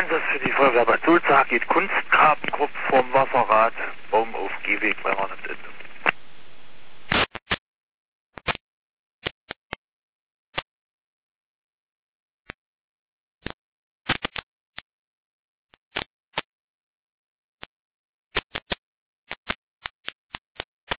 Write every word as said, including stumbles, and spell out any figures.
Einsatz für die Feuerwehr Bad Sulzach geht Kunstgrabengruppe vom Wasserrad, Baum auf Gehweg, Weimar Ende.